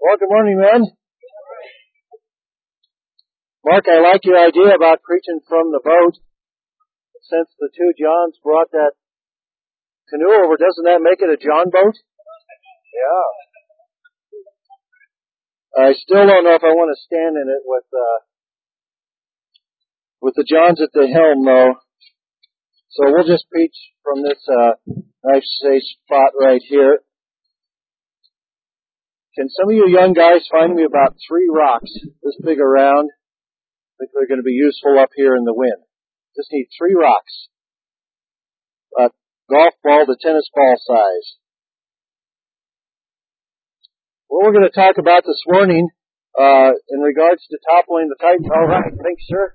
Well, good morning, men. Mark, I like your idea about preaching from the boat. Since the two Johns brought that canoe over, doesn't that make it a John boat? Yeah. I still don't know if I want to stand in it with the Johns at the helm, though. So we'll just preach from this nice safe spot right here. Can some of you young guys find me about 3 rocks this big around? I think they're going to be useful up here in the wind. Just need 3 rocks. A golf ball to tennis ball size. What we're going to talk about this morning in regards to toppling the Titan. All right, thanks, sir.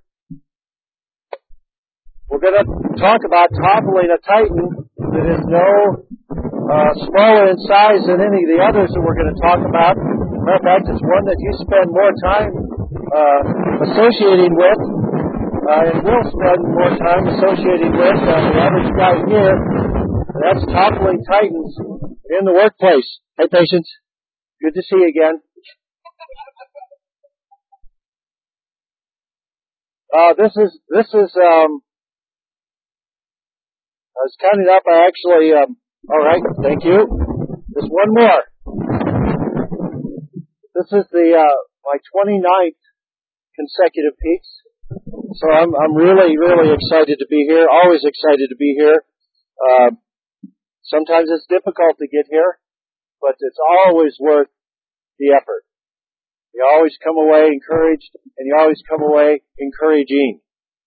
We're going to talk about toppling a Titan that is no smaller in size than any of the others that we're going to talk about. Matter of fact, it's one that you spend more time associating with, and will spend more time associating with than the average guy here. That's toppling Titans in the workplace. Hey, Patience. Good to see you again. This is. I was counting up. I actually. All right. Thank you. There's one more. This is my 29th consecutive peaks. So I'm really, really excited to be here. Always excited to be here. Sometimes it's difficult to get here, but it's always worth the effort. You always come away encouraged, and you always come away encouraging.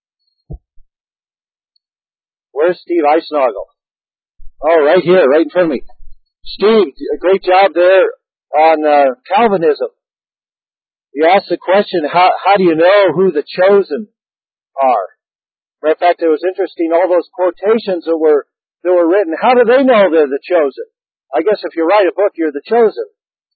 Where's Steve Eisnagel? Oh, right here, right in front of me. Steve, a great job there on Calvinism. You asked the question, how do you know who the chosen are? Matter of fact, it was interesting, all those quotations that were written. How do they know they're the chosen? I guess if you write a book, you're the chosen.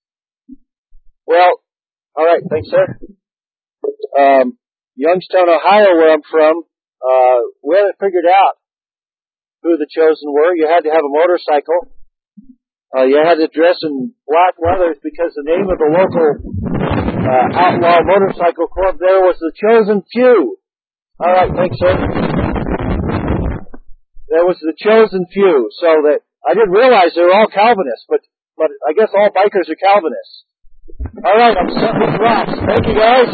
Well, all right, thanks, sir. Youngstown, Ohio, where I'm from, we haven't figured out who the chosen were. You had to have a motorcycle. You had to dress in black leathers because the name of the local outlaw motorcycle club there was the Chosen Few. All right, thanks, sir. There was the Chosen Few, so that I didn't realize they were all Calvinists, but I guess all bikers are Calvinists. All right, I'm setting these rocks. Thank you, guys.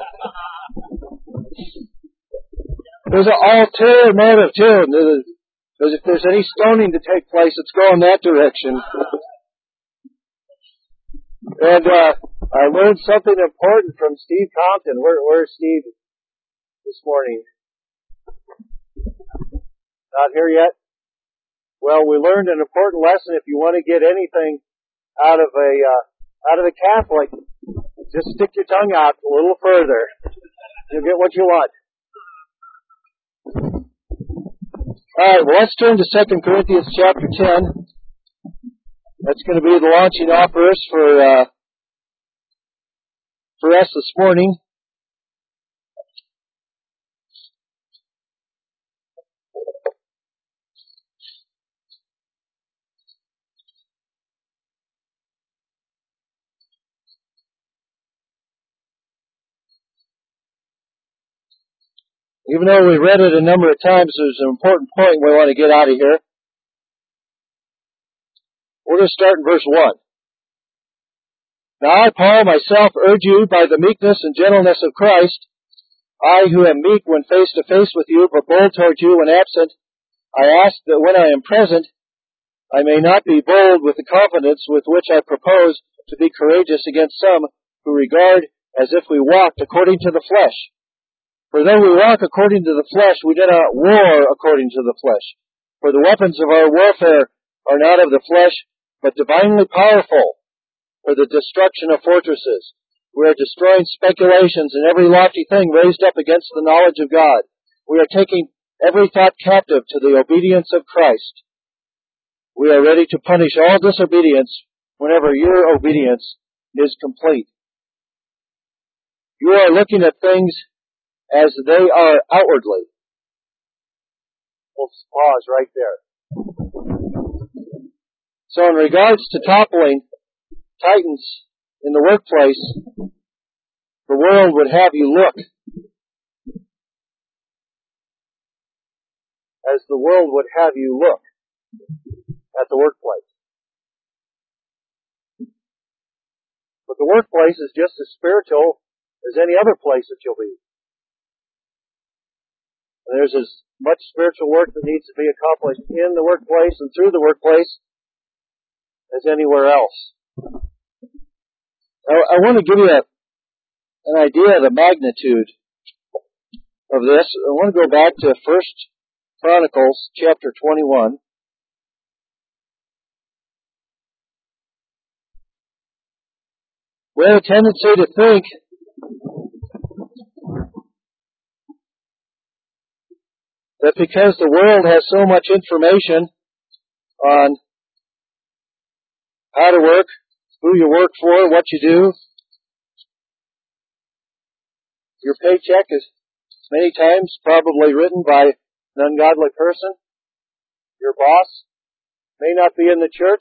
There's an ulterior motive too. Because if there's any stoning to take place, it's going that direction. And I learned something important from Steve Compton. Where's Steve this morning? Not here yet? Well, we learned an important lesson. If you want to get anything out of a Catholic, just stick your tongue out a little further. You'll get what you want. All right, well, let's turn to 2 Corinthians chapter 10. That's going to be the launching off verse for us this morning. Even though we read it a number of times, there's an important point we want to get out of here. We're going to start in verse 1. Now I, Paul, myself urge you by the meekness and gentleness of Christ, I who am meek when face to face with you, but bold toward you when absent, I ask that when I am present, I may not be bold with the confidence with which I propose to be courageous against some who regard as if we walked according to the flesh. For though we walk according to the flesh, we do not war according to the flesh. For the weapons of our warfare are not of the flesh, but divinely powerful for the destruction of fortresses. We are destroying speculations and every lofty thing raised up against the knowledge of God. We are taking every thought captive to the obedience of Christ. We are ready to punish all disobedience whenever your obedience is complete. You are looking at things as they are outwardly. We'll pause right there. So in regards to toppling Titans in the workplace, the world would have you look as the world would have you look at the workplace. But the workplace is just as spiritual as any other place that you'll be. And there's as much spiritual work that needs to be accomplished in the workplace and through the workplace as anywhere else. Now, I want to give you an idea of the magnitude of this. I want to go back to 1 Chronicles chapter 21. We have a tendency to think that because the world has so much information on how to work, who you work for, what you do, your paycheck is many times probably written by an ungodly person. Your boss may not be in the church.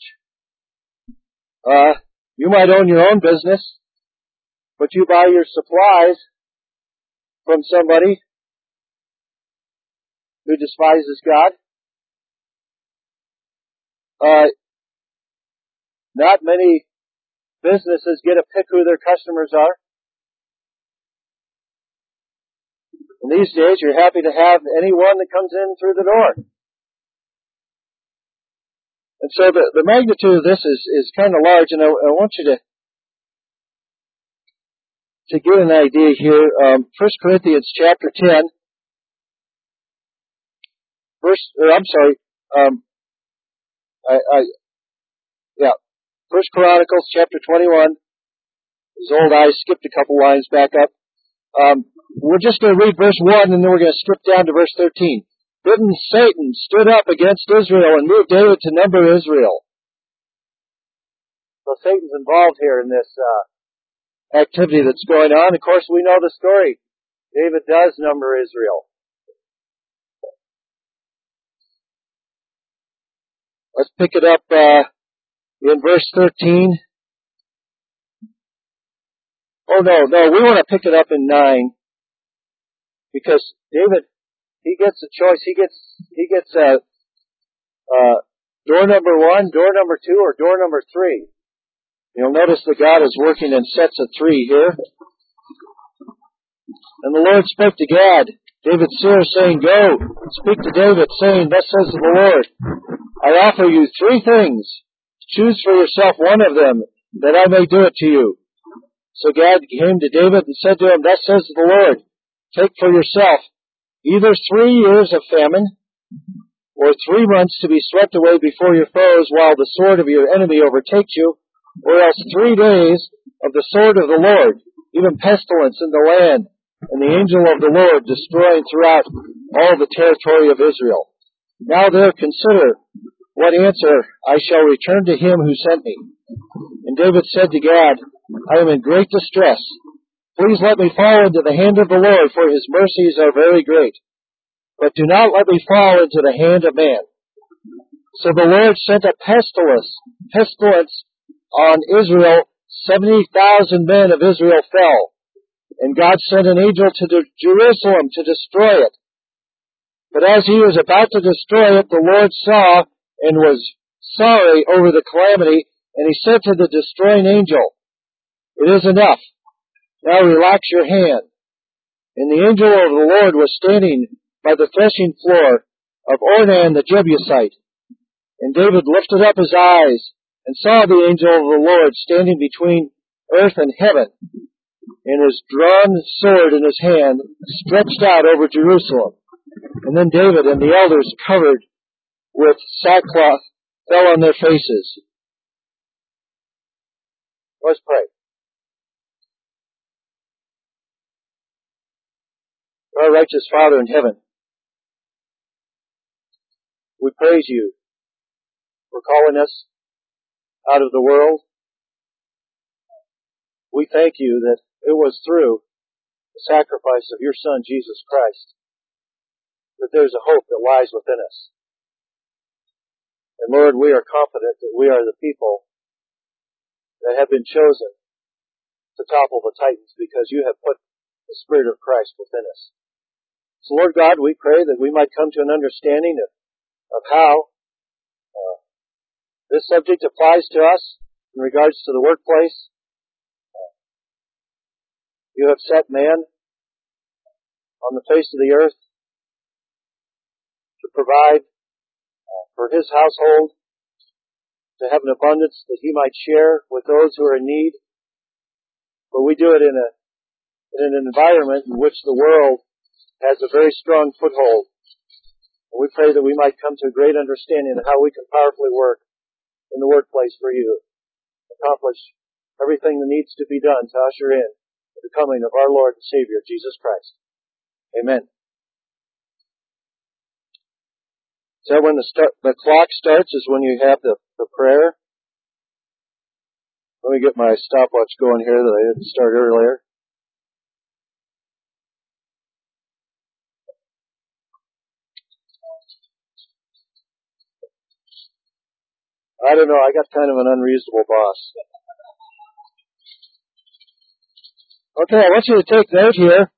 You might own your own business, but you buy your supplies from somebody who despises God. Not many businesses get to pick who their customers are. And these days, you're happy to have anyone that comes in through the door. And so the magnitude of this is kind of large, and I want you to get an idea here. 1 Corinthians chapter 10, First Chronicles chapter 21. His old eyes skipped a couple lines back up. We're just going to read verse 1, and then we're going to skip down to verse 13. Then Satan stood up against Israel and moved David to number Israel. So Satan's involved here in this activity that's going on. Of course, we know the story. David does number Israel. Let's pick it up in verse 13. Oh, no, we want to pick it up in 9. Because David, he gets a choice. He gets door number 1, door number 2, or door number 3. You'll notice that God is working in sets of 3 here. And the Lord spoke to Gad, David's seer, saying, Go, speak to David, saying, Thus says the Lord, I offer you 3 things. Choose for yourself one of them, that I may do it to you. So Gad came to David and said to him, Thus says the Lord, take for yourself either 3 years of famine, or 3 months to be swept away before your foes while the sword of your enemy overtakes you, or else 3 days of the sword of the Lord, even pestilence in the land, and the angel of the Lord destroying throughout all the territory of Israel. Now there consider what answer I shall return to him who sent me. And David said to Gad, I am in great distress. Please let me fall into the hand of the Lord, for his mercies are very great. But do not let me fall into the hand of man. So the Lord sent a pestilence on Israel. 70,000 men of Israel fell. And God sent an angel to Jerusalem to destroy it. But as he was about to destroy it, the Lord saw and was sorry over the calamity, and he said to the destroying angel, It is enough. Now relax your hand. And the angel of the Lord was standing by the threshing floor of Ornan the Jebusite. And David lifted up his eyes and saw the angel of the Lord standing between earth and heaven, and his drawn sword in his hand stretched out over Jerusalem. And then David and the elders, covered with sackcloth, fell on their faces. Let's pray. Our righteous Father in heaven, we praise you for calling us out of the world. We thank you that it was through the sacrifice of your Son, Jesus Christ, that there's a hope that lies within us. And Lord, we are confident that we are the people that have been chosen to topple the titans because you have put the Spirit of Christ within us. So Lord God, we pray that we might come to an understanding of how this subject applies to us in regards to the workplace. You have set man on the face of the earth to provide for his household, to have an abundance that he might share with those who are in need. But we do it in an environment in which the world has a very strong foothold. And we pray that we might come to a great understanding of how we can powerfully work in the workplace for you, accomplish everything that needs to be done to usher in the coming of our Lord and Savior, Jesus Christ. Amen. So when the clock starts is when you have the prayer. Let me get my stopwatch going here that I didn't start earlier. I don't know, I got kind of an unreasonable boss. Okay, I want you to take note here.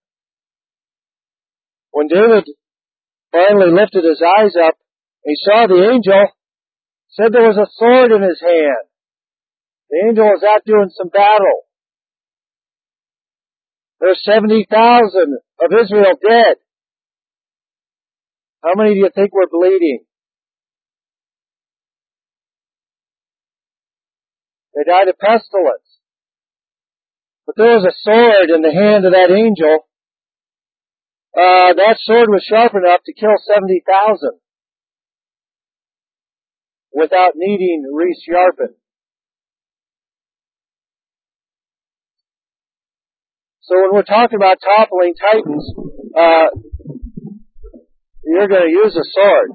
When David finally lifted his eyes up, he saw the angel, said there was a sword in his hand. The angel was out doing some battle. There's 70,000 of Israel dead. How many do you think were bleeding? They died of pestilence. But there was a sword in the hand of that angel. That sword was sharp enough to kill 70,000 without needing resharpened. So when we're talking about toppling titans, you're going to use a sword.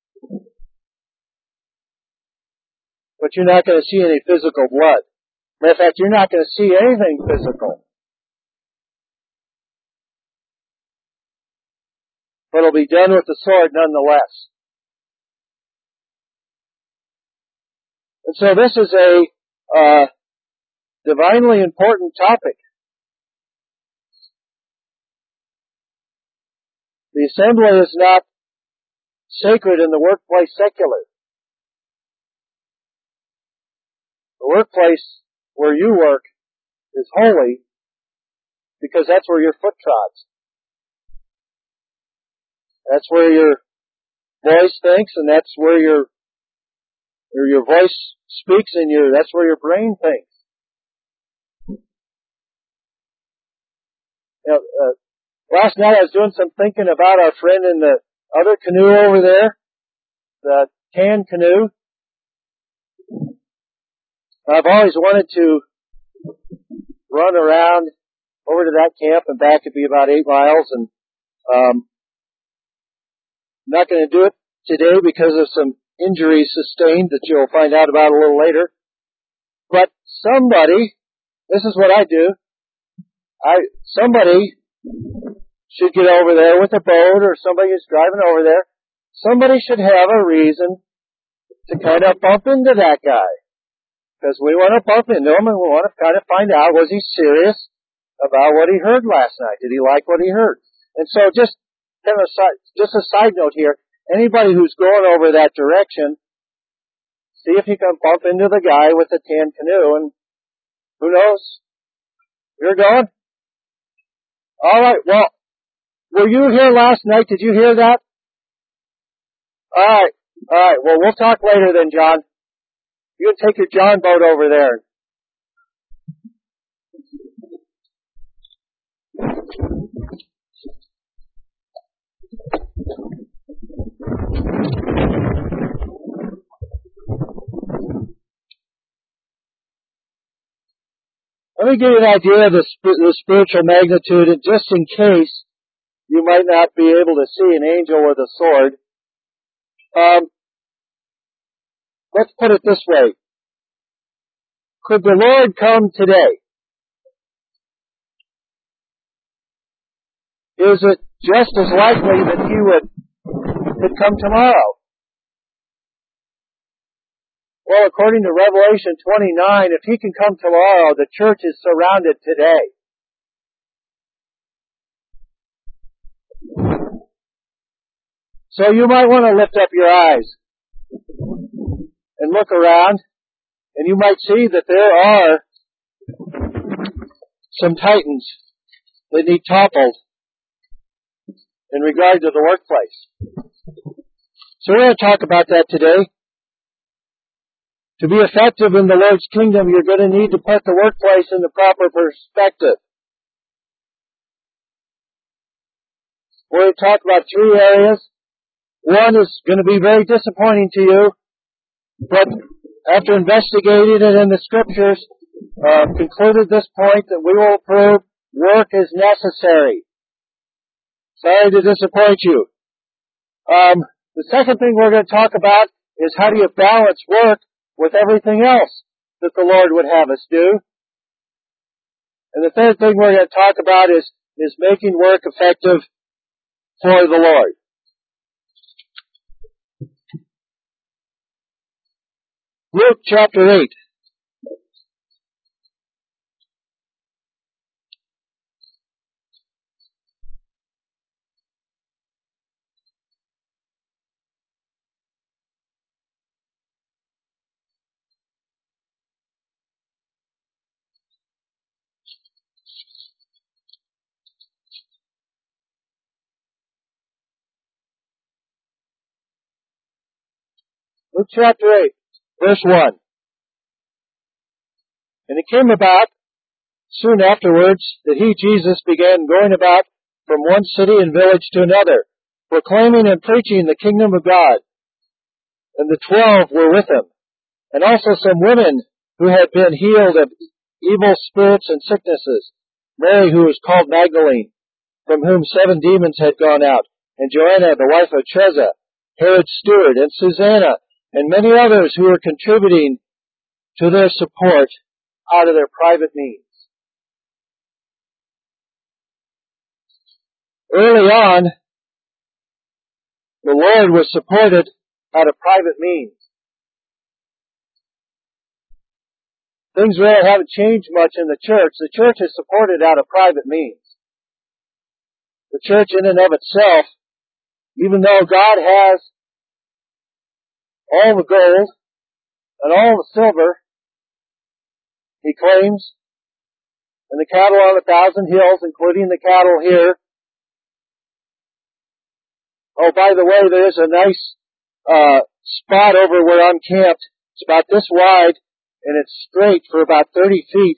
But you're not going to see any physical blood. Matter of fact, you're not going to see anything physical. But it'll be done with the sword nonetheless. And so this is a divinely important topic. The assembly is not sacred in the workplace secular. The workplace where you work is holy because that's where your foot trods. That's where your voice thinks, and that's where your voice speaks, and that's where your brain thinks. You know, last night I was doing some thinking about our friend in the other canoe over there, the tan canoe. I've always wanted to run around over to that camp and back. It'd be about 8 miles, and I'm not going to do it today because of some injuries sustained that you'll find out about a little later. But somebody, this is what I do, somebody should get over there with a boat, or somebody who's driving over there. Somebody should have a reason to kind of bump into that guy. Because we want to bump into him and we want to kind of find out, was he serious about what he heard last night? Did he like what he heard? And so just a side note here, anybody who's going over that direction, see if you can bump into the guy with the tan canoe, and who knows? You're going? Alright, well, were you here last night? Did you hear that? Alright, well, we'll talk later then, John. You can take your John boat over there. Let me give you an idea of the spiritual magnitude, and just in case you might not be able to see an angel with a sword. Let's put it this way. Could the Lord come today? Is it just as likely that He could come tomorrow? Well, according to Revelation 29, if he can come tomorrow, the church is surrounded today. So you might want to lift up your eyes and look around, and you might see that there are some titans that need toppled in regard to the workplace. So we're going to talk about that today. To be effective in the Lord's kingdom, you're going to need to put the workplace in the proper perspective. We're going to talk about three areas. One is going to be very disappointing to you, but after investigating it in the Scriptures, concluded this point that we will prove work is necessary. Sorry to disappoint you. The second thing we're going to talk about is how do you balance work with everything else that the Lord would have us do. And the third thing we're going to talk about is making work effective for the Lord. Luke chapter 8. Luke chapter 8, verse 1. And it came about soon afterwards that he, Jesus, began going about from one city and village to another, proclaiming and preaching the kingdom of God. And the 12 were with him, and also some women who had been healed of evil spirits and sicknesses, Mary, who was called Magdalene, from whom 7 demons had gone out, and Joanna, the wife of Treza, Herod's steward, and Susanna, and many others who were contributing to their support out of their private means. Early on, the Lord was supported out of private means. Things really haven't changed much in the church. The church is supported out of private means. The church in and of itself, even though God has all the gold and all the silver, he claims, and the cattle on 1,000 hills, including the cattle here. Oh, by the way, there is a nice spot over where I'm camped. It's about this wide, and it's straight for about 30 feet.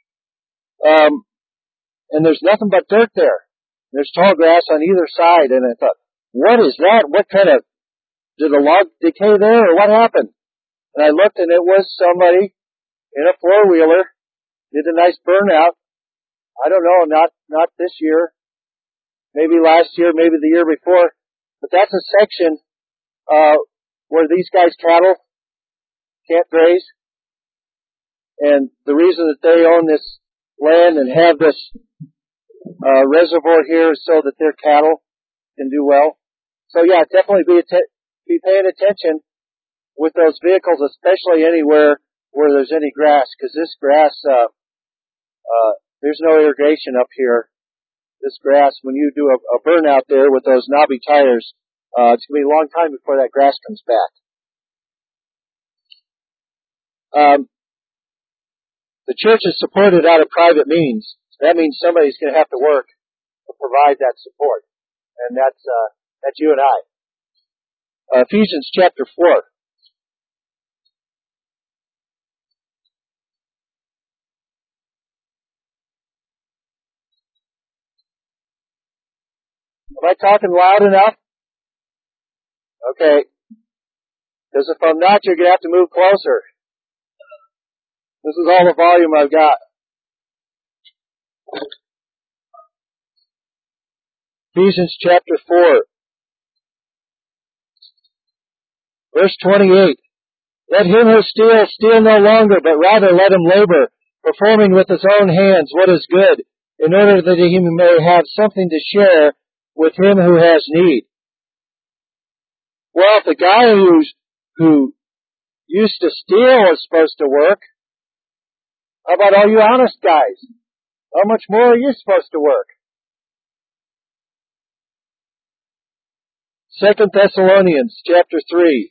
And there's nothing but dirt there. There's tall grass on either side, and I thought, what is that? What kind of, did a log decay there, or what happened? And I looked, and it was somebody in a four-wheeler, did a nice burnout. I don't know, not this year. Maybe last year, maybe the year before. But that's a section where these guys' cattle can't graze. And the reason that they own this land and have this reservoir here is so that their cattle can do well. So yeah, definitely be paying attention with those vehicles, especially anywhere where there's any grass, because this grass, there's no irrigation up here. This grass, when you do a burnout there with those knobby tires, it's going to be a long time before that grass comes back. The church is supported out of private means. That means somebody's going to have to work to provide that support. And that's you and I. Ephesians chapter 4. Am I talking loud enough? Okay. Because if I'm not, you're going to have to move closer. This is all the volume I've got. Ephesians chapter 4. Verse 28. Let him who steals steal no longer, but rather let him labor, performing with his own hands what is good, in order that he may have something to share with him who has need. Well, if the guy who used to steal is supposed to work. How about all you honest guys? How much more are you supposed to work? 2 Thessalonians chapter 3.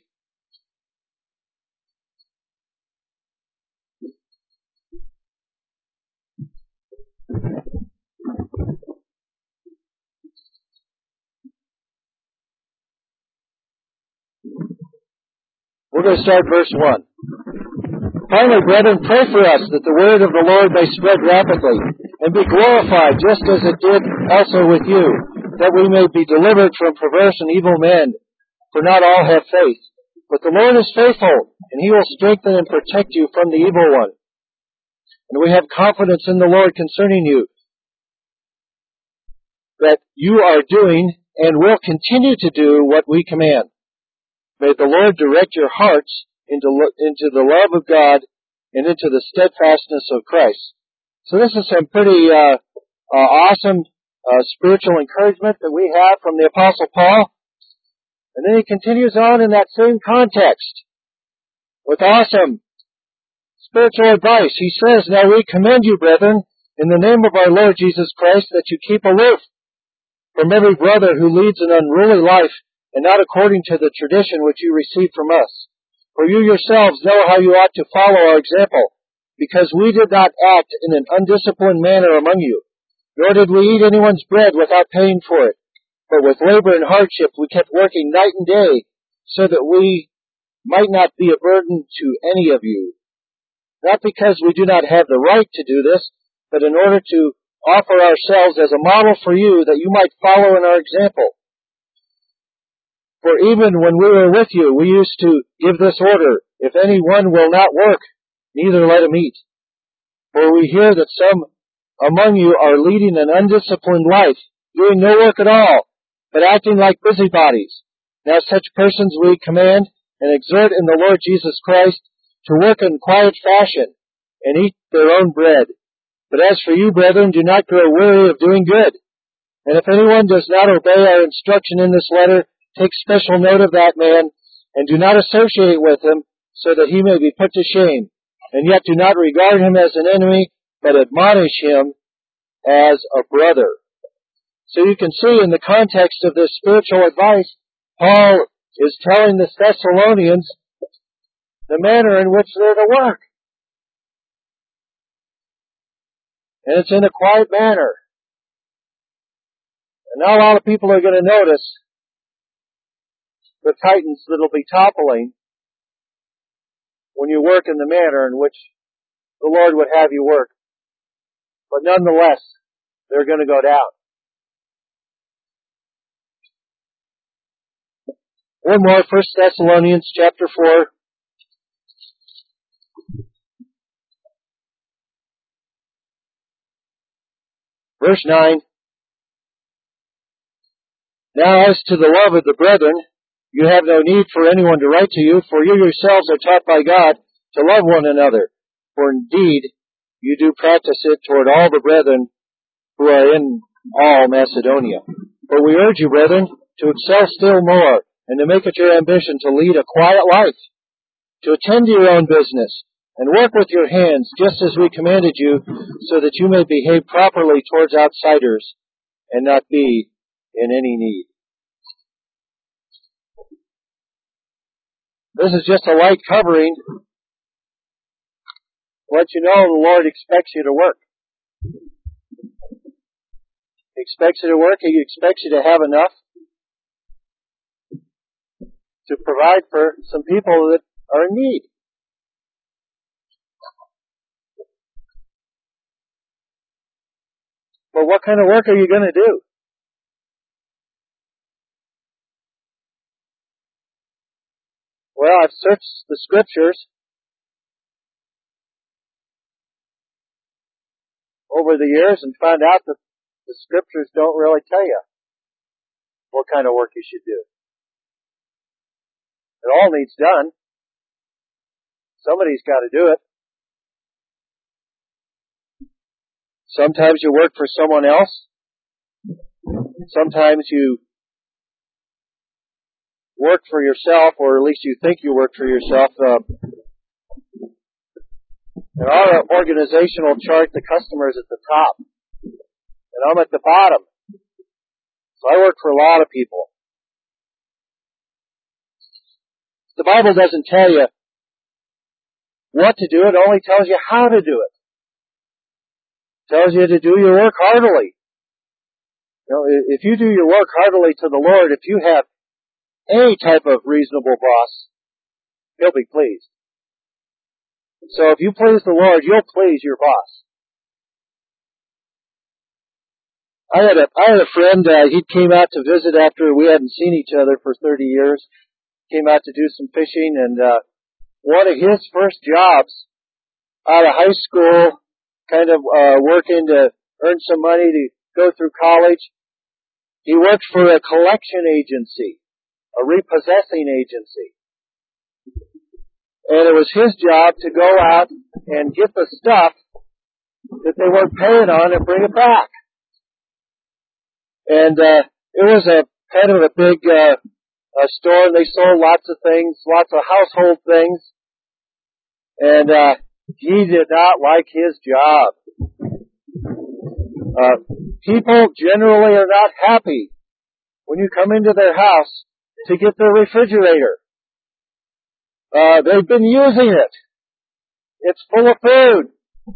We're going to start verse 1. Finally, brethren, pray for us that the word of the Lord may spread rapidly and be glorified just as it did also with you, that we may be delivered from perverse and evil men. For not all have faith. But the Lord is faithful, and He will strengthen and protect you from the evil one. And we have confidence in the Lord concerning you, that you are doing and will continue to do what we command. May the Lord direct your hearts into the love of God and into the steadfastness of Christ. So this is some pretty awesome spiritual encouragement that we have from the Apostle Paul. And then he continues on in that same context with awesome spiritual advice. He says, now we commend you, brethren, in the name of our Lord Jesus Christ, that you keep aloof from every brother who leads an unruly life and not according to the tradition which you received from us. For you yourselves know how you ought to follow our example, because we did not act in an undisciplined manner among you, nor did we eat anyone's bread without paying for it. But with labor and hardship we kept working night and day, so that we might not be a burden to any of you. Not because we do not have the right to do this, but in order to offer ourselves as a model for you, that you might follow in our example. For even when we were with you, we used to give this order, if any one will not work, neither let him eat. For we hear that some among you are leading an undisciplined life, doing no work at all, but acting like busybodies. Now such persons we command and exhort in the Lord Jesus Christ to work in quiet fashion and eat their own bread. But as for you, brethren, do not grow weary of doing good. And if anyone does not obey our instruction in this letter, take special note of that man, and do not associate with him, so that he may be put to shame. And yet do not regard him as an enemy, but admonish him as a brother. So you can see in the context of this spiritual advice, Paul is telling the Thessalonians the manner in which they're to work. And it's in a quiet manner. And not a lot of people are going to notice the titans that'll be toppling when you work in the manner in which the Lord would have you work. But nonetheless, they're going to go down. One more, 1 Thessalonians chapter 4. Verse 9. Now as to the love of the brethren, you have no need for anyone to write to you, for you yourselves are taught by God to love one another. For indeed, you do practice it toward all the brethren who are in all Macedonia. But we urge you, brethren, to excel still more, and to make it your ambition to lead a quiet life, to attend to your own business, and work with your hands, just as we commanded you, so that you may behave properly towards outsiders, and not be in any need. This is just a light covering to let you know the Lord expects you to work. He expects you to work. He expects you to have enough to provide for some people that are in need. But what kind of work are you going to do? Well, I've searched the scriptures over the years and found out that the scriptures don't really tell you what kind of work you should do. It all needs done. Somebody's got to do it. Sometimes you work for someone else. Sometimes you work for yourself, or at least you think you work for yourself. In our organizational chart, the customer is at the top, and I'm at the bottom. So I work for a lot of people. The Bible doesn't tell you what to do, it only tells you how to do it. It tells you to do your work heartily. You know, if you do your work heartily to the Lord, if you have any type of reasonable boss, He'll be pleased. So if you please the Lord, you'll please your boss. I had a friend, he came out to visit after we hadn't seen each other for 30 years. Came out to do some fishing, and one of his first jobs out of high school, kind of working to earn some money to go through college, he worked for a collection agency, a repossessing agency. And it was his job to go out and get the stuff that they weren't paying on and bring it back. And it was a kind of a big store, and they sold lots of things, lots of household things. And he did not like his job. People generally are not happy when you come into their house to get their refrigerator. They've been using it. It's full of food.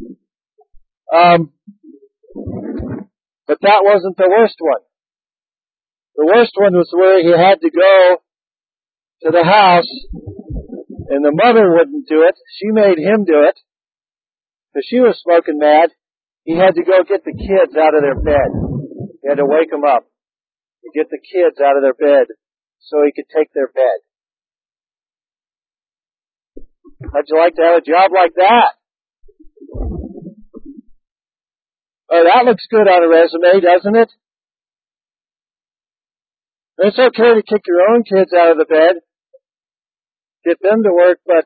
But that wasn't the worst one. The worst one was where he had to go to the house, and the mother wouldn't do it. She made him do it, because she was smoking mad. He had to go get the kids out of their bed. He had to wake them up and get the kids out of their bed so he could take their bed. How'd you like to have a job like that? Oh, that looks good on a resume, doesn't it? It's okay to kick your own kids out of the bed, get them to work, but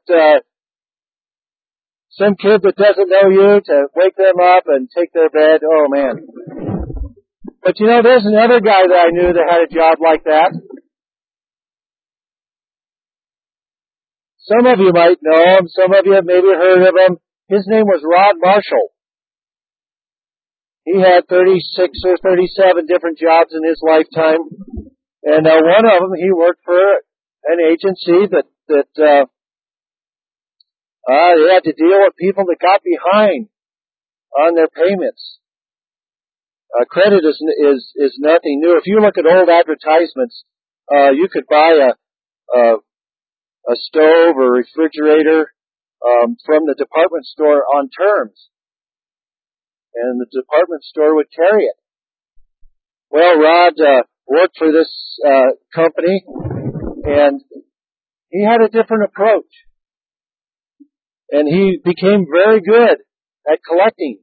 some kid that doesn't know you to wake them up and take their bed, oh man. But you know, there's another guy that I knew that had a job like that. Some of you might know him, some of you have maybe heard of him. His name was Rod Marshall. He had 36 or 37 different jobs in his lifetime. And one of them, he worked for an agency that they had to deal with people that got behind on their payments. Credit is nothing new. If you look at old advertisements, you could buy a stove or refrigerator from the department store on terms, and the department store would carry it. Well, Rod worked for this company, and he had a different approach. And he became very good at collecting.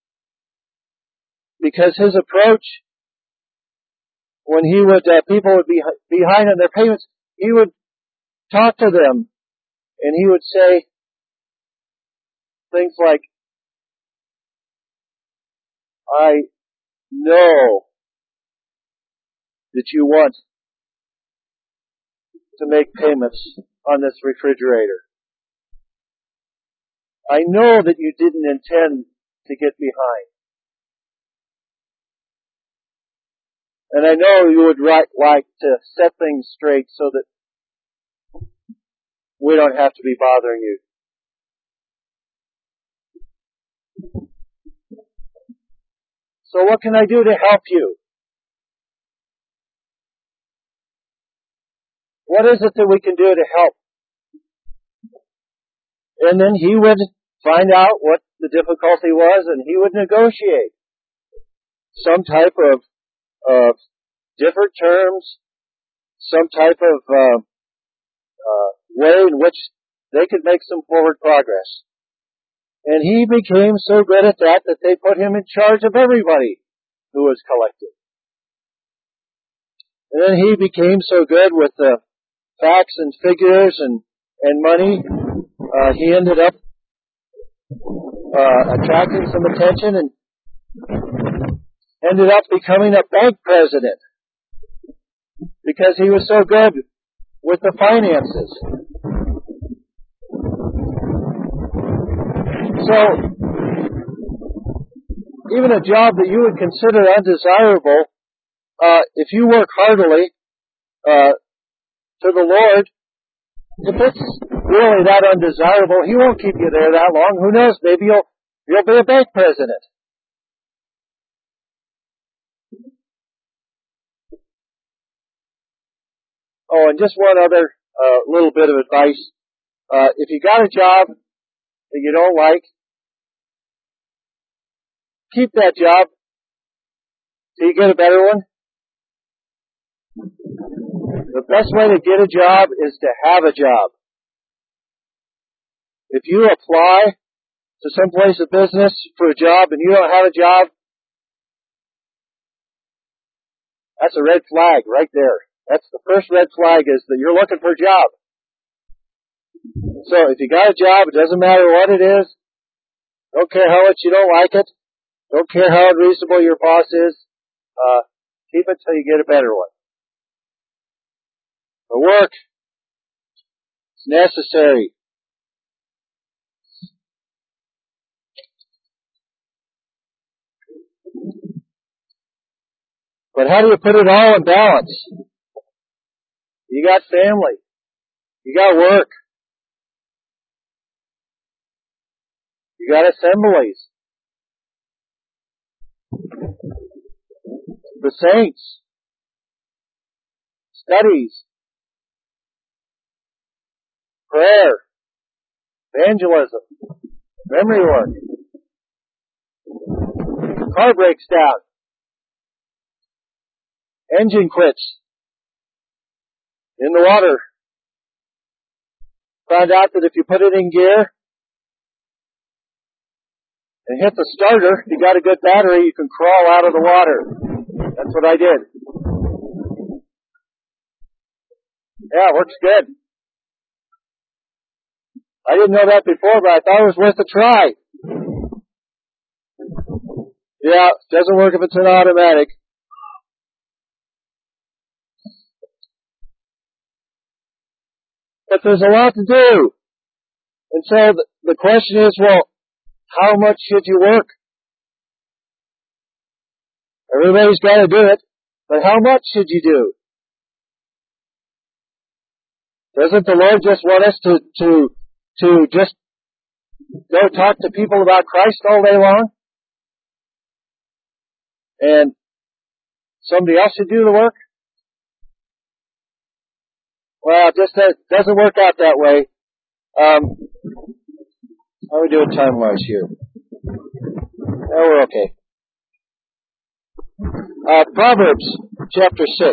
Because his approach, when he would, people would be behind on their payments, he would talk to them, and he would say things like, I know that you want to make payments on this refrigerator. I know that you didn't intend to get behind. And I know you would like to set things straight so that we don't have to be bothering you. So what can I do to help you? What is it that we can do to help? And then he would find out what the difficulty was, and he would negotiate some type of different terms, some type of way in which they could make some forward progress. And he became so good at that they put him in charge of everybody who was collecting. And then he became so good with the facts and figures and money, he ended up attracting some attention and ended up becoming a bank president because he was so good with the finances. So, even a job that you would consider undesirable, if you work heartily to the Lord, if it's really that undesirable, He won't keep you there that long. Who knows? Maybe you'll be a bank president. Oh, and just one other little bit of advice. If you got a job that you don't like, keep that job till you get a better one. The best way to get a job is to have a job. If you apply to some place of business for a job and you don't have a job, that's a red flag right there. That's the first red flag, is that you're looking for a job. So if you got a job, it doesn't matter what it is. Don't care how much you don't like it. Don't care how unreasonable your boss is. Keep it till you get a better one. The work is necessary. But how do you put it all in balance? You got family. You got work. You got assemblies. The saints. Studies. Prayer. Evangelism. Memory work. Car breaks down. Engine quits. In the water. Found out that if you put it in gear and hit the starter, you got a good battery, you can crawl out of the water. That's what I did. Yeah, it works good. I didn't know that before, but I thought it was worth a try. Yeah, it doesn't work if it's an automatic. But there's a lot to do. And so the question is, well, how much should you work? Everybody's got to do it, but how much should you do? Doesn't the Lord just want us to just go talk to people about Christ all day long? And somebody else should do the work? Well, it just doesn't work out that way. How are we doing time-wise here? Oh, we're okay. Proverbs chapter 6.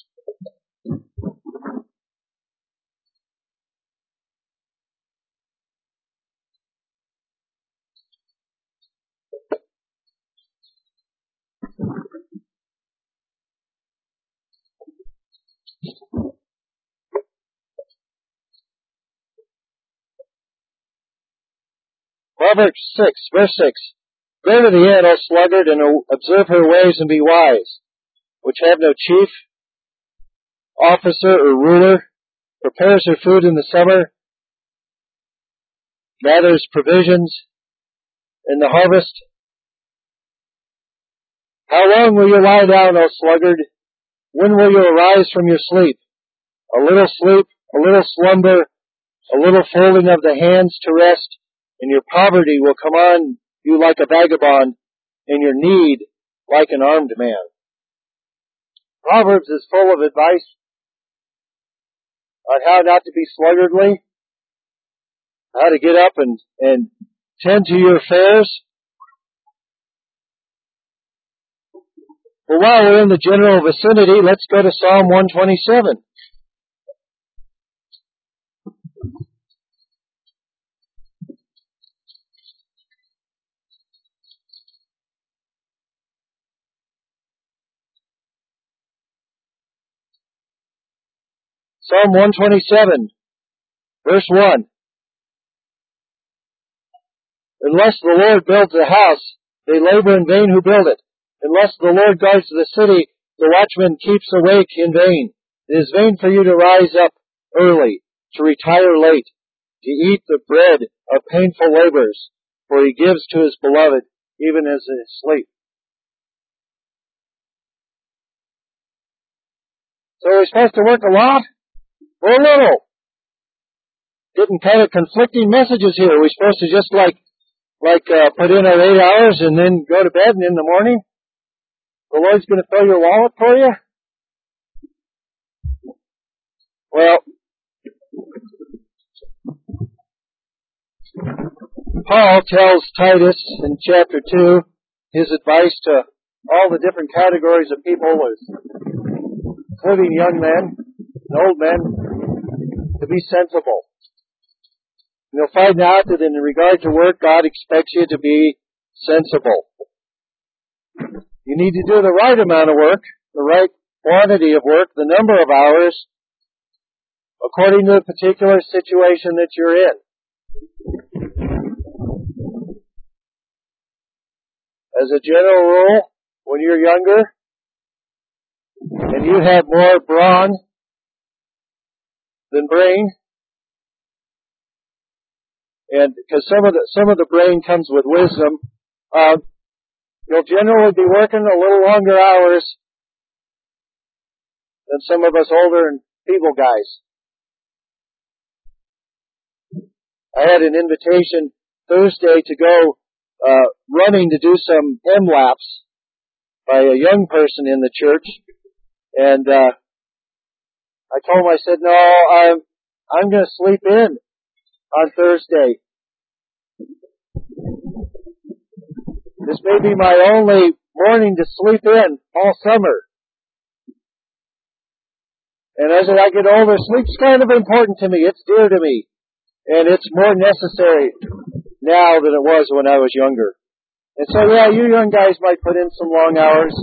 Proverbs 6, verse 6. Go to the inn, O sluggard, and observe her ways and be wise, which have no chief, officer, or ruler, prepares her food in the summer, gathers provisions in the harvest. How long will you lie down, O sluggard? When will you arise from your sleep? A little sleep, a little slumber, a little folding of the hands to rest, and your poverty will come on you like a vagabond, and your need like an armed man. Proverbs is full of advice on how not to be sluggardly, how to get up and tend to your affairs. Well, while we're in the general vicinity, let's go to Psalm 127. Psalm 127, verse 1. Unless the Lord builds a house, they labor in vain who build it. Unless the Lord guards the city, the watchman keeps awake in vain. It is vain for you to rise up early, to retire late, to eat the bread of painful labors, for he gives to his beloved even as in his sleep. So we're supposed to work a lot or a little. Getting kind of conflicting messages here. We're supposed to just put in our 8 hours and then go to bed, and in the morning the Lord's going to fill your wallet for you? Well, Paul tells Titus in chapter 2 his advice to all the different categories of people, including young men and old men, to be sensible. And you'll find out that in regard to work, God expects you to be sensible. You need to do the right amount of work, the right quantity of work, the number of hours, according to the particular situation that you're in. As a general rule, when you're younger and you have more brawn than brain, and because some of the brain comes with wisdom, you'll generally be working a little longer hours than some of us older and feeble guys. I had an invitation Thursday to go running to do some M-laps by a young person in the church, and I told him, I said, no, I'm going to sleep in on Thursday. This may be my only morning to sleep in all summer. And as I get older, sleep's kind of important to me. It's dear to me. And it's more necessary now than it was when I was younger. And so, yeah, you young guys might put in some long hours.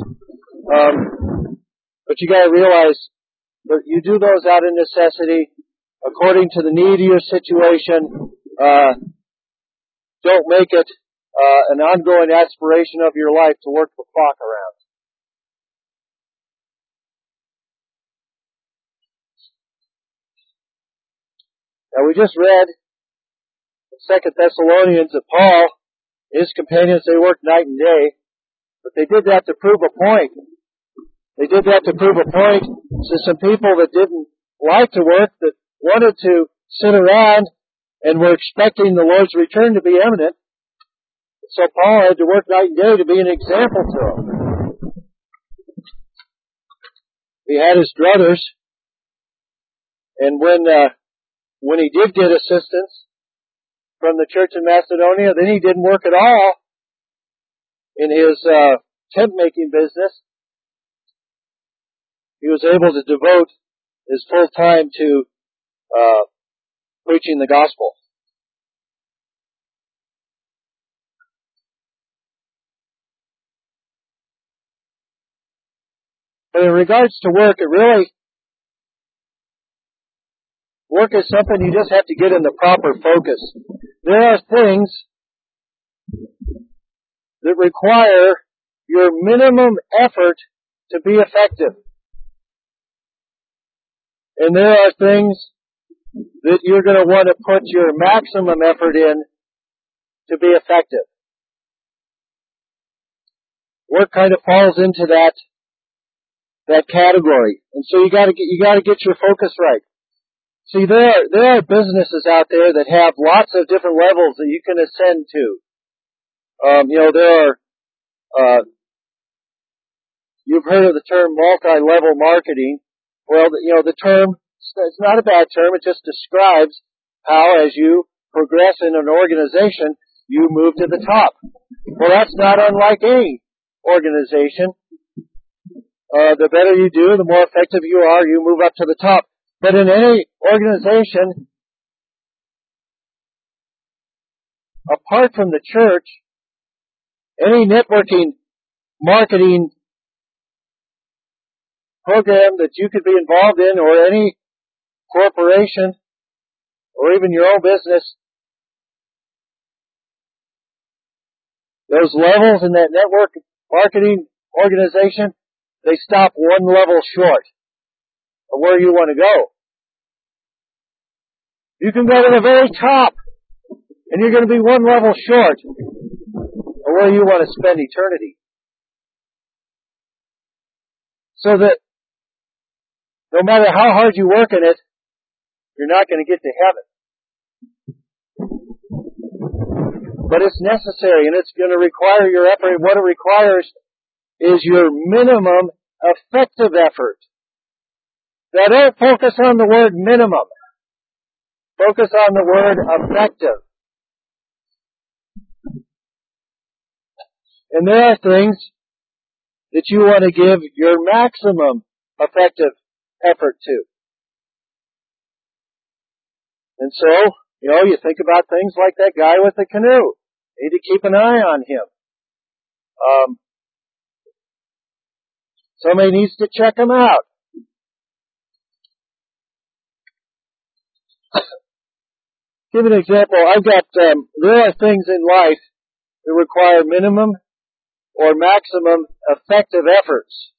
But you gotta realize that you do those out of necessity, according to the need of your situation. Don't make it an ongoing aspiration of your life to work the clock around. Now we just read 2 Thessalonians that Paul, his companions, they worked night and day, but they did that to prove a point. They did that to prove a point to some people that didn't like to work, that wanted to sit around and were expecting the Lord's return to be imminent. So Paul had to work night and day to be an example to them. He had his druthers, and when he did get assistance from the church in Macedonia, then he didn't work at all in his tent-making business. He was able to devote his full time to preaching the gospel. But in regards to work, work is something you just have to get in the proper focus. There are things that require your minimum effort to be effective. And there are things that you're going to want to put your maximum effort in to be effective. Work kind of falls into that category. And so you gotta get your focus right. See, there are businesses out there that have lots of different levels that you can ascend to. There are, you've heard of the term multi-level marketing. Well, the term, it's not a bad term, it just describes how as you progress in an organization, you move to the top. Well, that's not unlike any organization. The better you do, the more effective you are, you move up to the top. But in any organization, apart from the church, any networking, marketing program that you could be involved in, or any corporation, or even your own business, those levels in that network marketing organization, they stop one level short of where you want to go. You can go to the very top, and you're going to be one level short of where you want to spend eternity. So that no matter how hard you work in it, you're not going to get to heaven. But it's necessary, and it's going to require your effort. And what it requires is your minimum effective effort. Now, don't focus on the word minimum. Focus on the word effective. And there are things that you want to give your maximum effective effort to. And so, you think about things like that guy with the canoe. You need to keep an eye on him. Somebody needs to check him out. Give an example. There are things in life that require minimum or maximum effective efforts.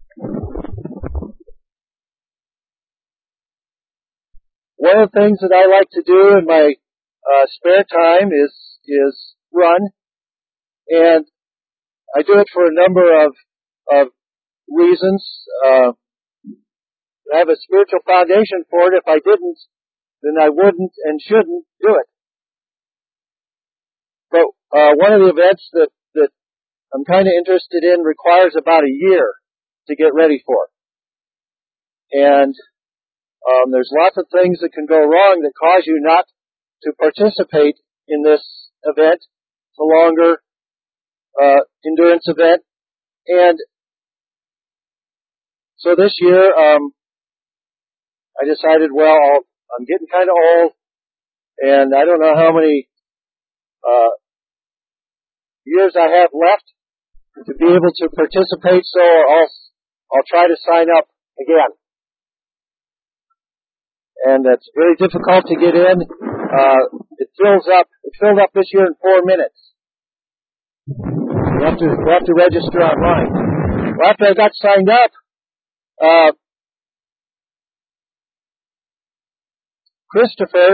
One of the things that I like to do in my spare time is run, and I do it for a number of reasons. I have a spiritual foundation for it. If I didn't, then I wouldn't and shouldn't do it. But one of the events that I'm kind of interested in requires about a year to get ready for. And there's lots of things that can go wrong that cause you not to participate in this event. It's a longer endurance event. And so this year, I decided, I'm getting kind of old, and I don't know how many years I have left to be able to participate, so I'll try to sign up again. And it's very difficult to get in. It filled up this year in 4 minutes. You have to register online. Well, after I got signed up, Christopher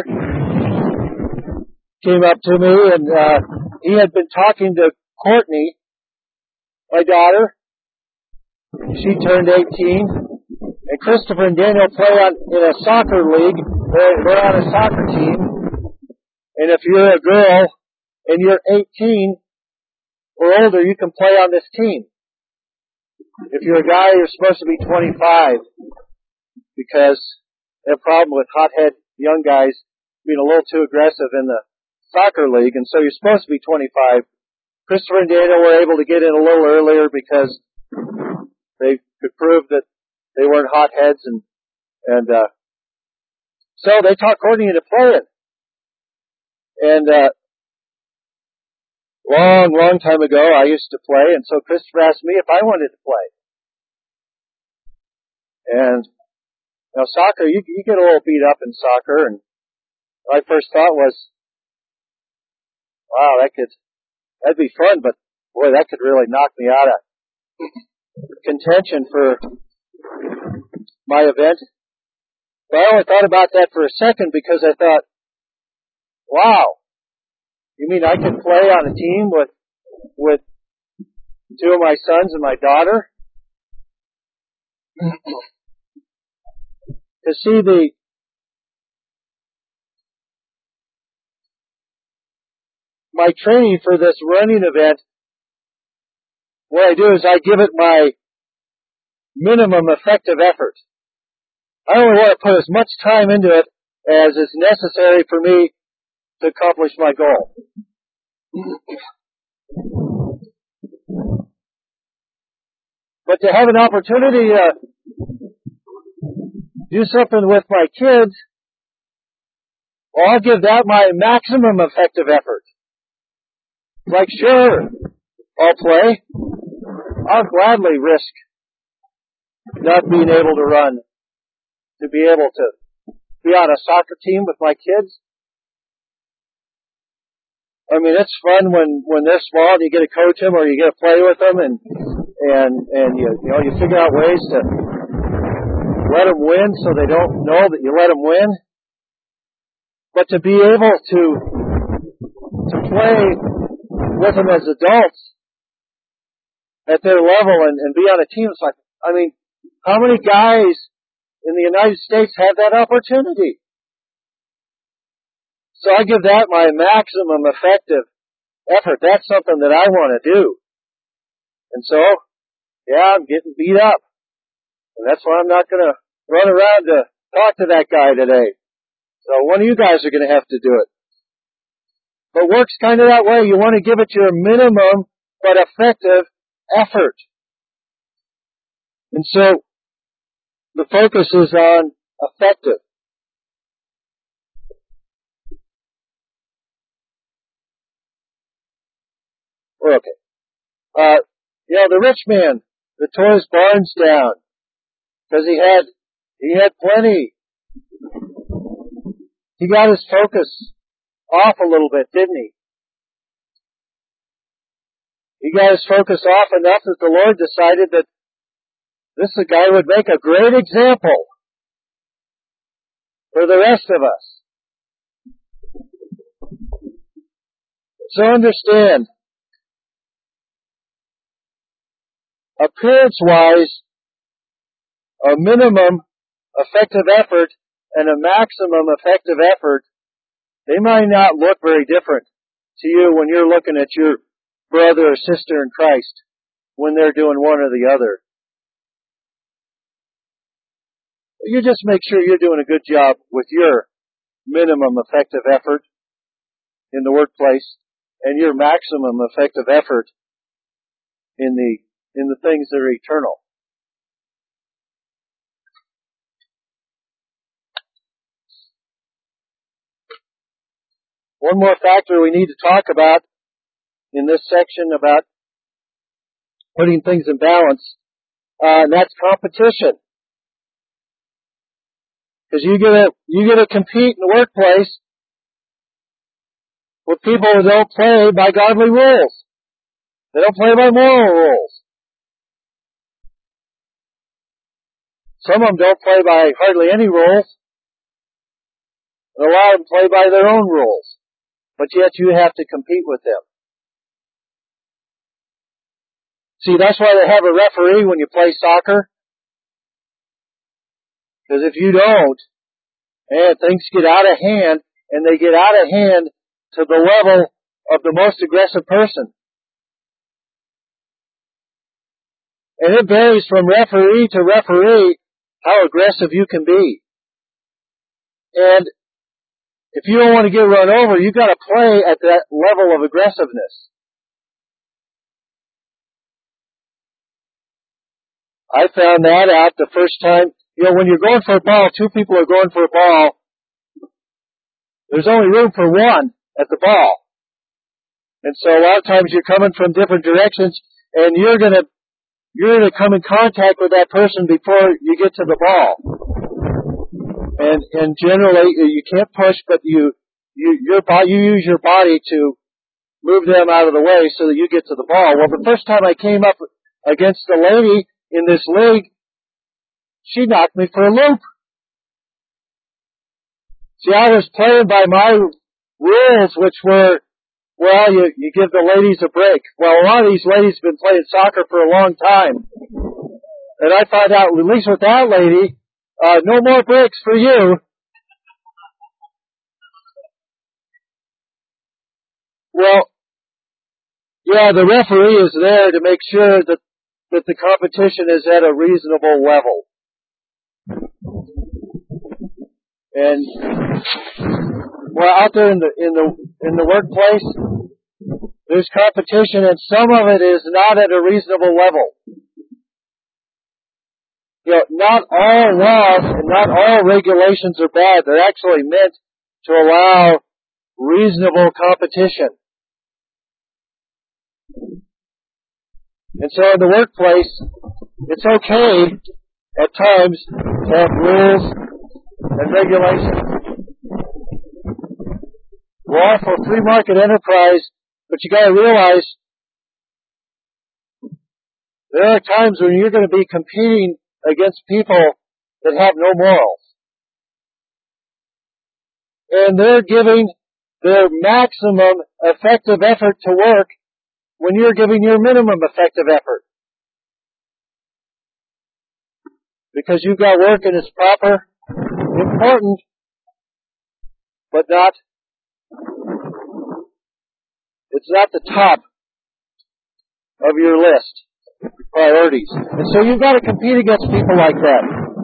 came up to me, and he had been talking to Courtney, my daughter. She turned 18, and Christopher and Daniel play in a soccer league. They're on a soccer team, and if you're a girl and you're 18 or older, you can play on this team. If you're a guy, you're supposed to be 25, because they have a problem with hothead young guys being a little too aggressive in the soccer league, and so you're supposed to be 25. Christopher and Daniel were able to get in a little earlier because they could prove that they weren't hotheads, and so they talked Courtney into playing. And long time ago, I used to play, and so Christopher asked me if I wanted to play. And soccer, you get a little beat up in soccer, and my first thought was, wow, that'd be fun, but boy, that could really knock me out of contention for my event. But I only thought about that for a second, because I thought, wow, you mean I could play on a team with two of my sons and my daughter? To see my training for this running event, what I do is I give it my minimum effective effort. I only want to put as much time into it as is necessary for me to accomplish my goal. But to have an opportunity to do something with my kids, I'll give that my maximum effective effort. Like, sure, I'll play. I'll gladly risk not being able to run to be able to be on a soccer team with my kids. I mean, it's fun when they're small and you get to coach them or you get to play with them, and you figure out ways to let them win so they don't know that you let them win. But to be able to play with them as adults at their level and be on a team, it's like, I mean, how many guys in the United States have that opportunity? So I give that my maximum effective effort. That's something that I want to do. And so, yeah, I'm getting beat up. And that's why I'm not going to run around to talk to that guy today. So one of you guys are going to have to do it. But work's kind of that way. You want to give it your minimum but effective effort. And so the focus is on effective. We're okay. The rich man that tore his barns down because he had plenty. He got his focus off a little bit, didn't he? He got his focus off enough that the Lord decided that this guy would make a great example for the rest of us. So understand, appearance-wise, a minimum effective effort and a maximum effective effort, they might not look very different to you when you're looking at your brother or sister in Christ when they're doing one or the other. You just make sure you're doing a good job with your minimum effective effort in the workplace and your maximum effective effort in the things that are eternal. One more factor we need to talk about in this section about putting things in balance, and that's competition. Because you get to compete in the workplace with people who don't play by godly rules. They don't play by moral rules. Some of them don't play by hardly any rules. And a lot of them play by their own rules. But yet you have to compete with them. See, that's why they have a referee when you play soccer. Because if you don't, things get out of hand, and they get out of hand to the level of the most aggressive person. And it varies from referee to referee how aggressive you can be. And if you don't want to get run over, you've got to play at that level of aggressiveness. I found that out the first time. When you're going for a ball, two people are going for a ball, there's only room for one at the ball. And so a lot of times you're coming from different directions, and you're going to come in contact with that person before you get to the ball. And generally you can't push, but you use your body to move them out of the way so that you get to the ball. Well, the first time I came up against a lady in this league, she knocked me for a loop. See, I was playing by my rules, which were, well, you give the ladies a break. Well, a lot of these ladies have been playing soccer for a long time. And I found out, at least with that lady, no more breaks for you. Well, yeah, the referee is there to make sure that the competition is at a reasonable level. And well, out there in the workplace, there's competition, and some of it is not at a reasonable level. Not all laws and not all regulations are bad. They're actually meant to allow reasonable competition. And so in the workplace, it's okay at times to have rules and regulations. We're all for free market enterprise, but you got to realize there are times when you're going to be competing against people that have no morals. and they're giving their maximum effective effort to work when you're giving your minimum effective effort. Because you've got work and it's proper, important, but it's not the top of your list of priorities. And so you've got to compete against people like that.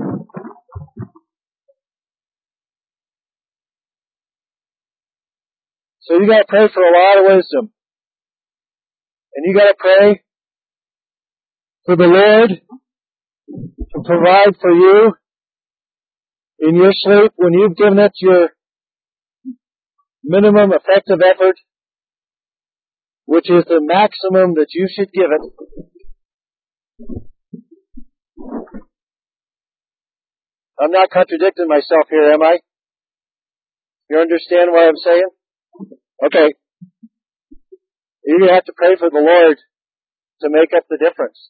So you got to pray for a lot of wisdom. And you got to pray for the Lord to provide for you in your sleep when you've given it your minimum effective effort, which is the maximum that you should give it. I'm not contradicting myself here, am I? You understand what I'm saying? Okay. You're going to have to pray for the Lord to make up the difference.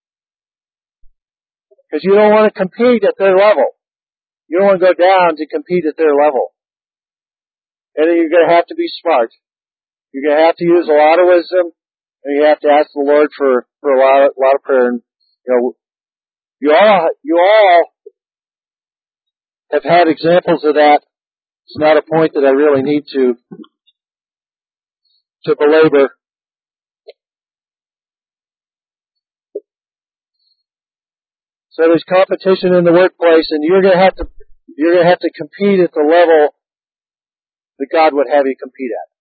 Because you don't want to compete at their level. You don't want to go down to compete at their level. And then you're going to have to be smart. You're going to have to use a lot of wisdom, and you have to ask the Lord for a lot of prayer. And, you all have had examples of that. It's not a point that I really need to belabor. So there's competition in the workplace, and you're going to have to compete at the level that God would have you compete at.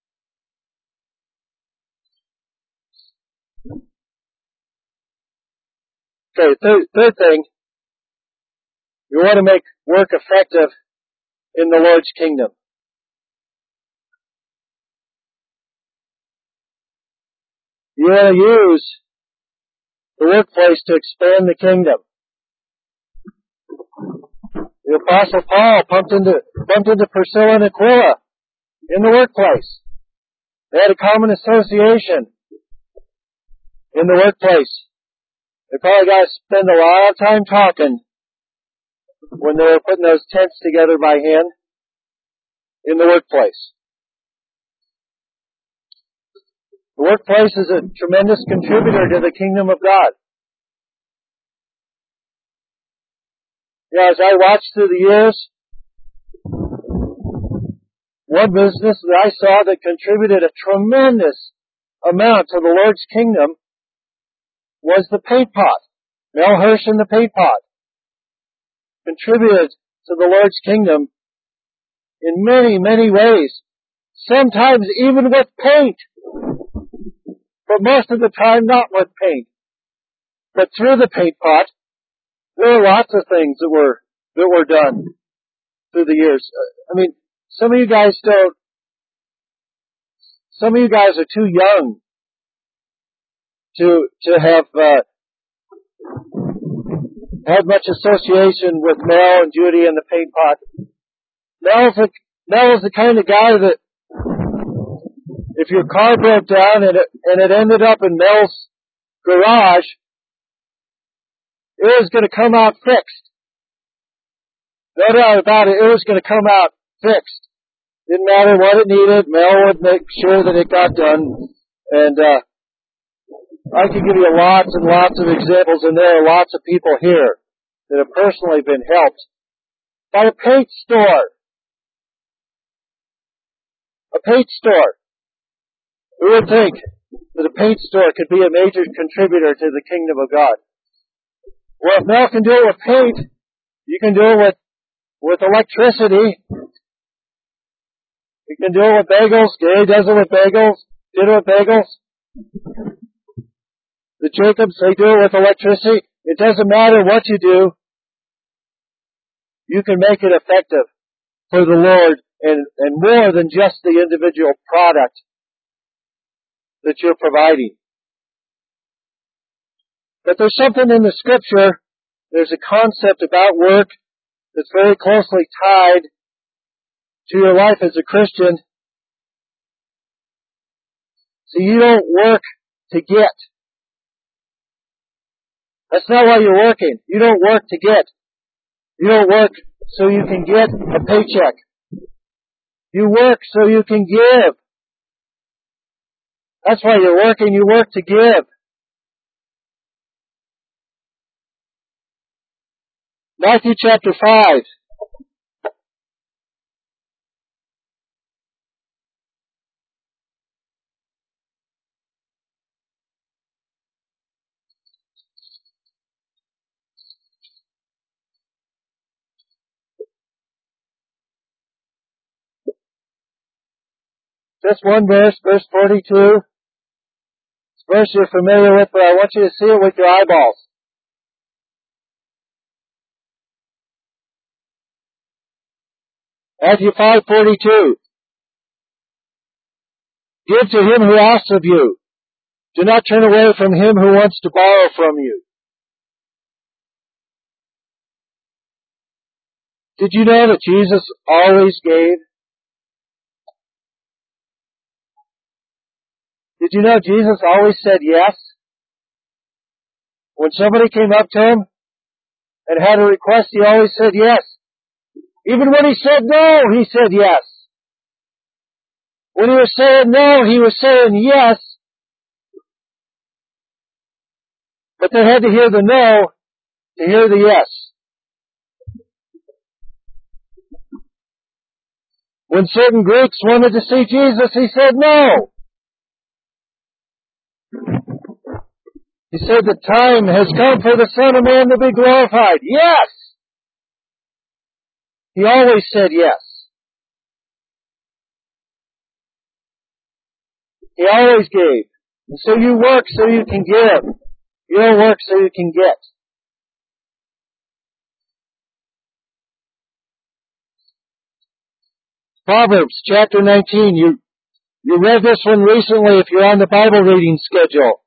Okay, third thing, you want to make work effective in the Lord's kingdom. You want to use the workplace to expand the kingdom. The Apostle Paul bumped into Priscilla and Aquila in the workplace. They had a common association in the workplace. They probably got to spend a lot of time talking when they were putting those tents together by hand in the workplace. The workplace is a tremendous contributor to the kingdom of God. As I watched through the years, one business that I saw that contributed a tremendous amount to the Lord's kingdom was the paint pot. Mel Hirsch and the paint pot contributed to the Lord's kingdom in many, many ways. Sometimes even with paint. But most of the time not with paint. But through the paint pot, there are lots of things that were done through the years. Some of you guys are too young to have had much association with Mel and Judy and the paint pot. Mel is the kind of guy that if your car broke down and it ended up in Mel's garage, it was going to come out fixed. No doubt about it, it was going to come out fixed. Didn't matter what it needed, Mel would make sure that it got done. And I could give you lots and lots of examples, and there are lots of people here that have personally been helped by a paint store. A paint store. Who would think that a paint store could be a major contributor to the kingdom of God? Well, if Mel can do it with paint, you can do it with electricity. You can do it with bagels. Gary does it with bagels. Did it with bagels. The Jacobs, they do it with electricity. It doesn't matter what you do. You can make it effective for the Lord and more than just the individual product that you're providing. But there's something in the Scripture, there's a concept about work that's very closely tied to your life as a Christian. So you don't work to get. That's not why you're working. You don't work to get. You don't work so you can get a paycheck. You work so you can give. That's why you're working. You work to give. Matthew chapter 5. Just one verse, verse 42. It's a verse you're familiar with, but I want you to see it with your eyeballs. Matthew 5:42. Give to him who asks of you. Do not turn away from him who wants to borrow from you. Did you know that Jesus always gave? Did you know Jesus always said yes? When somebody came up to him and had a request, he always said yes. Even when he said no, he said yes. When he was saying no, he was saying yes. But they had to hear the no to hear the yes. When certain Greeks wanted to see Jesus, he said no. He said the time has come for the Son of Man to be glorified. Yes! He always said yes. He always gave. And so you work so you can give. You don't work so you can get. Proverbs chapter 19. You read this one recently if you're on the Bible reading schedule.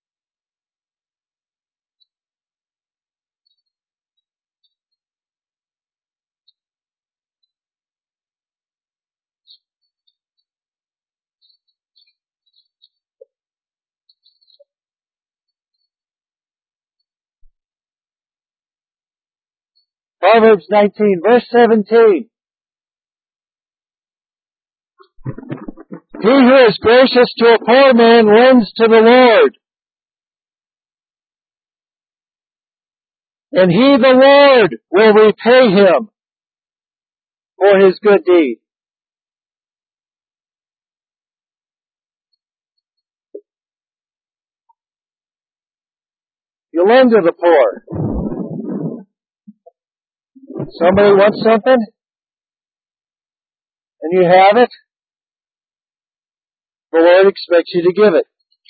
Proverbs 19, verse 17. He who is gracious to a poor man lends to the Lord, and he, the Lord, will repay him for his good deed. You lend to the poor. Somebody wants something, and you have it. The Lord expects you to give it.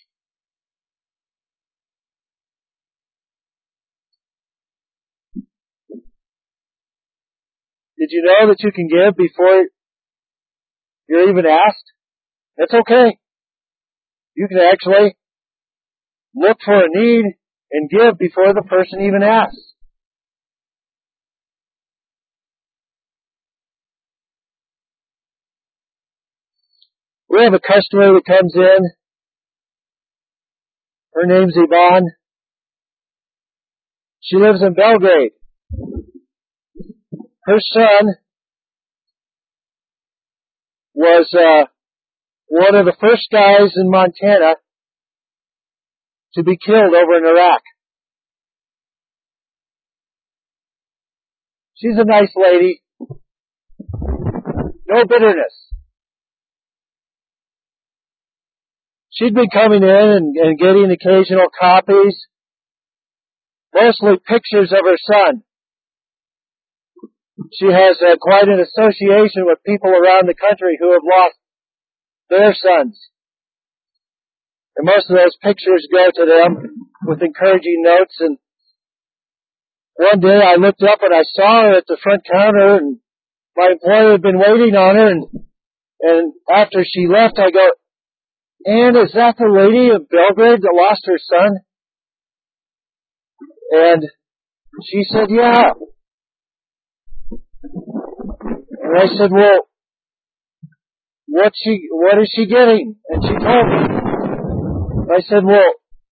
Did you know that you can give before you're even asked? That's okay. You can actually look for a need and give before the person even asks. We have a customer that comes in. Her name's Yvonne. She lives in Belgrade. Her son was one of the first guys in Montana to be killed over in Iraq. She's a nice lady. No bitterness. She'd been coming in and getting occasional copies, mostly pictures of her son. She has quite an association with people around the country who have lost their sons. And most of those pictures go to them with encouraging notes. And one day I looked up and I saw her at the front counter, and my employer had been waiting on her. And after she left, I go, "Ann, is that the lady of Belgrade that lost her son?" And she said, "Yeah." And I said, "Well, what is she getting?" And she told me. I said, "Well,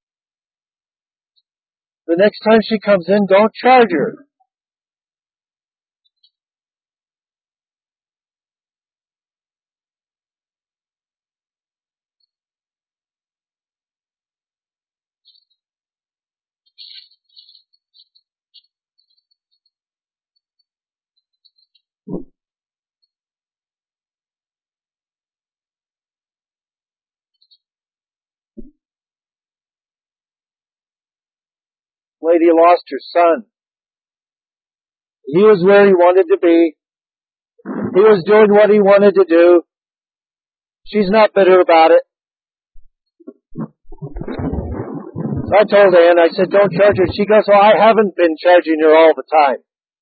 the next time she comes in, don't charge her." lady lost her son. He was where he wanted to be. He was doing what he wanted to do. She's not bitter about it. So I told Ann, I said, don't charge her. She goes, well, I haven't been charging her all the time.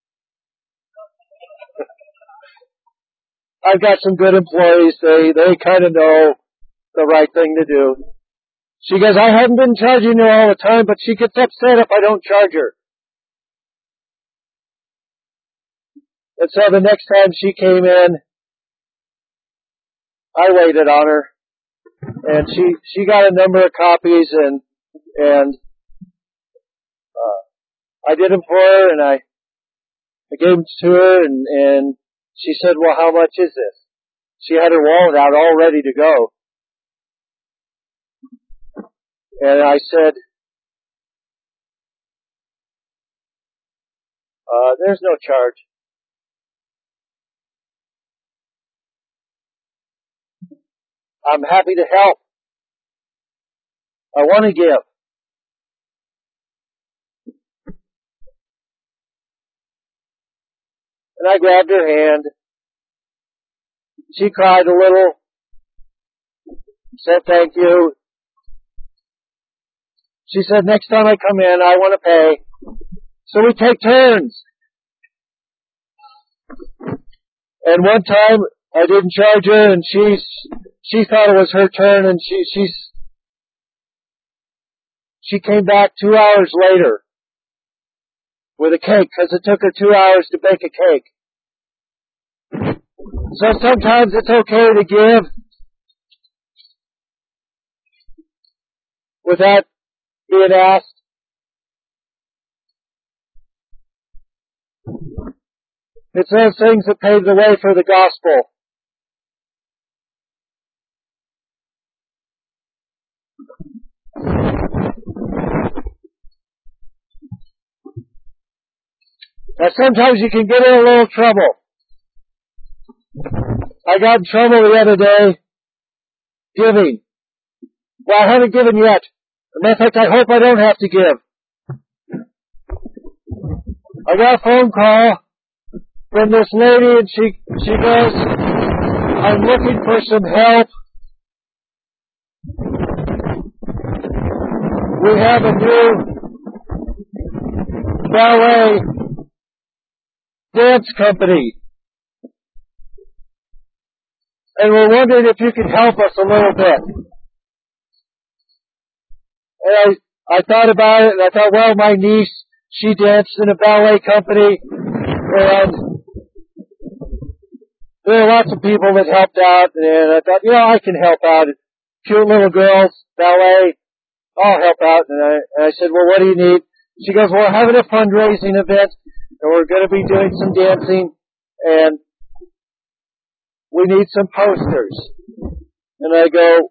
I've got some good employees. They kind of know the right thing to do. She goes, I haven't been charging her all the time, but she gets upset if I don't charge her. And so the next time she came in, I waited on her, and she got a number of copies, and I did them for her, and I gave them to her, and she said, well, how much is this? She had her wallet out all ready to go. And I said, there's no charge. I'm happy to help. I want to give. And I grabbed her hand. She cried a little, said thank you. She said, next time I come in, I want to pay. So we take turns. And one time, I didn't charge her, and she thought it was her turn, and she came back 2 hours later with a cake, because it took her 2 hours to bake a cake. So sometimes it's okay to give without being asked. It's those things that pave the way for the gospel. Now sometimes you can get in a little trouble. I got in trouble the other day giving. Well, I haven't given yet. As a matter of fact, I hope I don't have to give. I got a phone call from this lady, and she goes, I'm looking for some help. We have a new ballet dance company, and we're wondering if you could help us a little bit. And I thought about it, and I thought, well, my niece, she danced in a ballet company, and there are lots of people that helped out, and I thought, I can help out. Cute little girls, ballet, I'll help out. And I said, well, what do you need? She goes, well, we're having a fundraising event, and we're going to be doing some dancing, and we need some posters. And I go,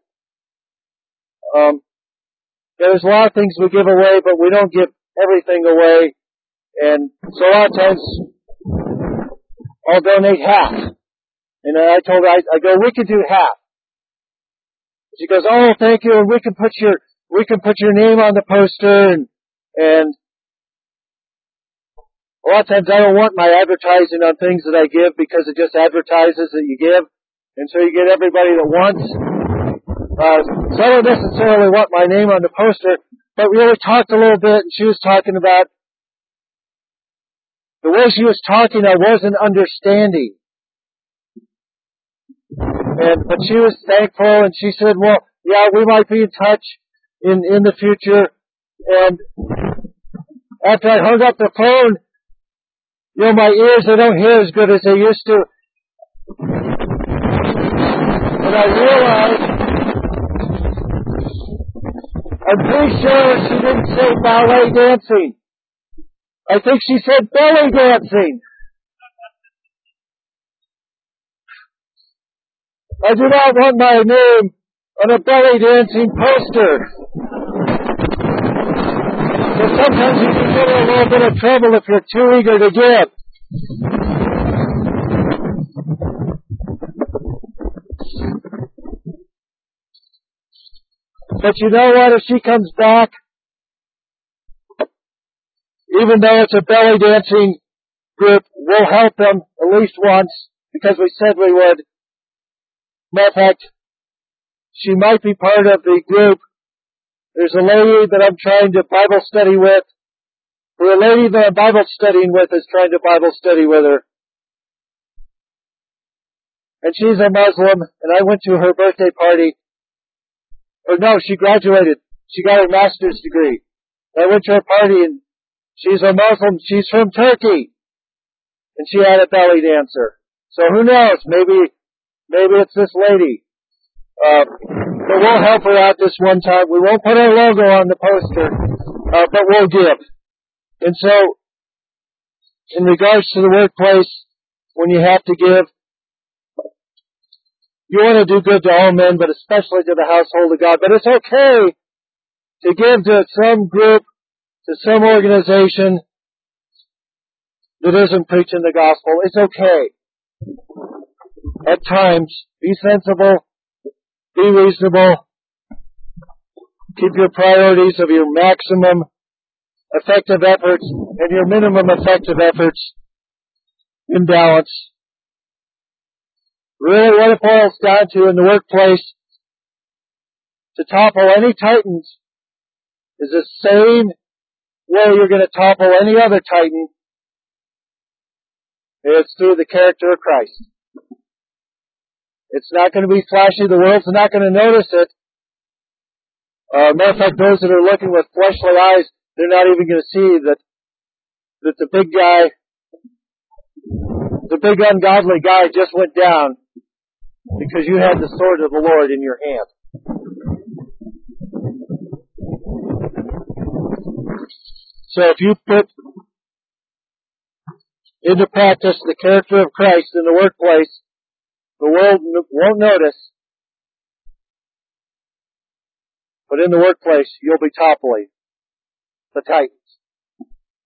there's a lot of things we give away, but we don't give everything away. And so a lot of times, I'll donate half. And I told her, I go, we could do half. She goes, oh, thank you, and we can put your name on the poster, and a lot of times I don't want my advertising on things that I give because it just advertises that you give, and so you get everybody that wants. So I don't necessarily want my name on the poster, but we really talked a little bit, and she was talking about the way she was talking, I wasn't understanding. But she was thankful, and she said, well, yeah, we might be in touch in the future. And after I hung up the phone, my ears, they don't hear as good as they used to. And I realized, I'm pretty sure she didn't say ballet dancing. I think she said belly dancing. I do not want my name on a belly dancing poster. So sometimes you can get in a little bit of trouble if you're too eager to give. But you know what? If she comes back Even though it's a belly dancing group, we'll help them at least once because we said we would. Matter of fact, she might be part of the group. There's a lady that I'm trying to Bible study with, or a lady that I'm Bible studying with is trying to Bible study with her. And she's a Muslim, and I went to her birthday party. Or no, she graduated. She got her master's degree. I went to her party, and she's a Muslim. She's from Turkey. And she had a belly dancer. So who knows? Maybe it's this lady. But we'll help her out this one time. We won't put our logo on the poster, but we'll give. And so, in regards to the workplace, when you have to give, you want to do good to all men, but especially to the household of God. But it's okay to give to some group, to some organization that isn't preaching the gospel. It's okay. At times, be sensible, be reasonable, keep your priorities of your maximum effective efforts and your minimum effective efforts in balance. Really what it boils down to in the workplace, to topple any titans, is the same way you're going to topple any other titan. It's through the character of Christ. It's not going to be flashy. The world's not going to notice it. Matter of fact, those that are looking with fleshly eyes, they're not even going to see that the big guy, the big ungodly guy just went down because you had the sword of the Lord in your hand. So if you put into practice the character of Christ in the workplace, the world won't notice, but in the workplace, you'll be toppling the titan.